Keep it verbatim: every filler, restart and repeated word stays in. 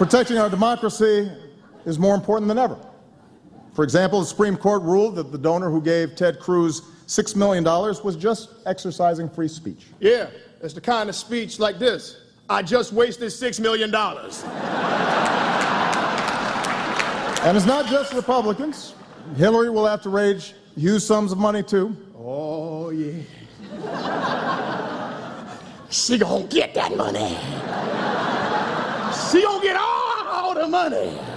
Protecting our democracy is more important than ever. For example, the Supreme Court ruled that the donor who gave Ted Cruz six million dollars was just exercising free speech. Yeah, it's the kind of speech like this. I just wasted six million dollars. And it's not just Republicans. Hillary will have to raise huge sums of money, too. Oh, yeah. She gonna get that money. She gonna get all the money.